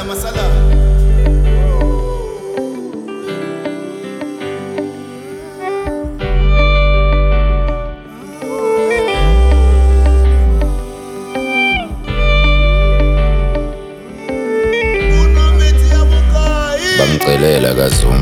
masala. Bangicelela kaZuma,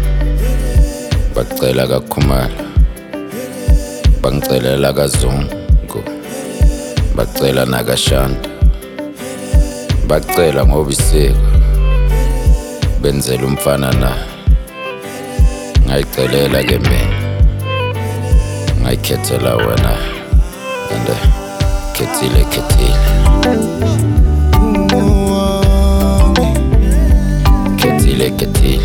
bacela kaKhumalo, bangicelela kaZungu, bacela nakaShanda, bacela ngoBisiko, benzela umfana naye. Ngayicelela ke mina, ngayikhethela wena, and khethile. Ketile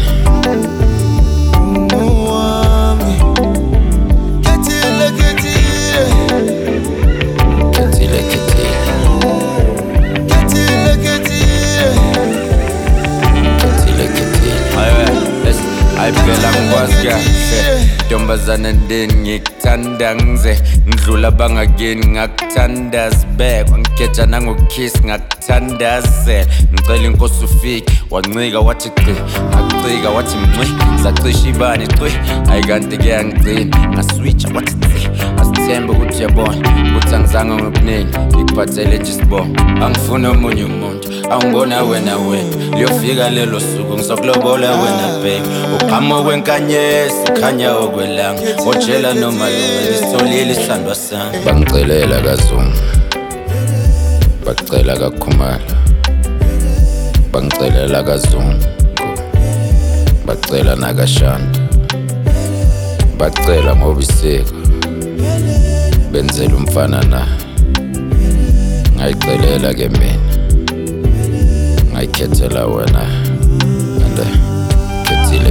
Ayibhela ngikwazi kahle ntombazana ndeni ngikuthanda ngize ngidlula bangakini ngakuthanda sibekwa ngikhetha nangokukiss ngakuthandazela ngicela inkosi ufike wancika wathi qi ngakucika wathi mncwi sacisha ibani qwi ayikanti kuyangigcina ngaswitcha wathi tsi asithembe ukuthi uyabona ukuthi angizange ngokuningi ngikuphathele nje isibongo angifuna omunye umuntu awungibona wena liyofika lelo suku ngizokulobola wena baby uqhamuka kwenkanyezi ukhanya okwelanga otshela noma ngisitholile isandwa sami. Bangicelela kaZuma, bacela kaKhumalo, bangicelela kaZungu, bacela nakaShanda, bacela ngoBisiko, benzela umfana naye. Ngayicelela ke mina, ngayikhethela wena, and khethile.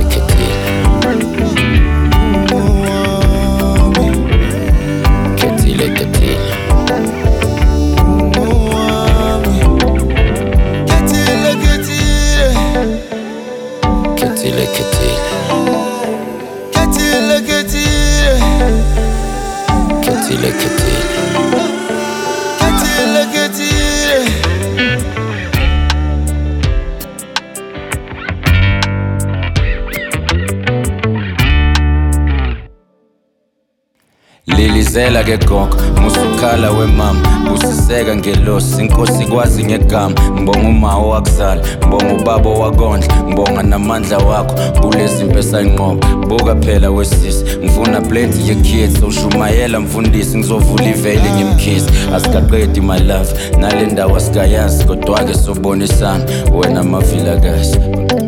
Lilizela ke gogo musukhala wemama usiseka ngelosi inkosi kwazi ngegama ngibonga uma wakuzala ngibonga ubaba wakondla ngibonga namandla wakho kulezi impesa inqobo buka phela wesisi ngifuna plenty ye kids ushumayela mfundisi ngizovula ivele ngimkhisi asikaqedi my love nale ndawo asikayazi kodwa ke sobonisana wena mavilakazi.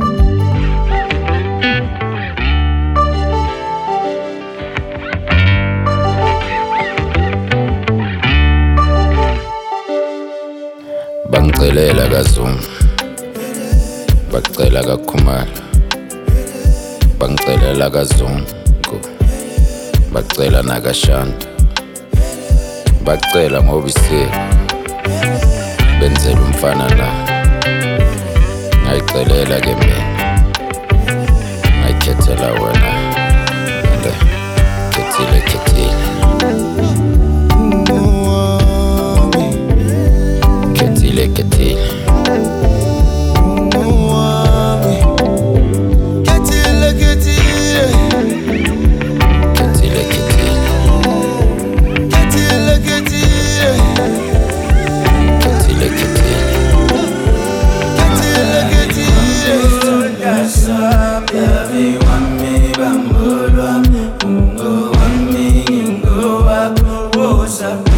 Bangicelela kaZuma, bacela kaKhumalo, bangicelela kaZungu, bacela nakaShanda, bacela ngoBisiko, benzela umfana naye. Ngayicelela ke mina, ngayikhethela wena, and khethile. Wami, ungo wami, ingo wako, wosa.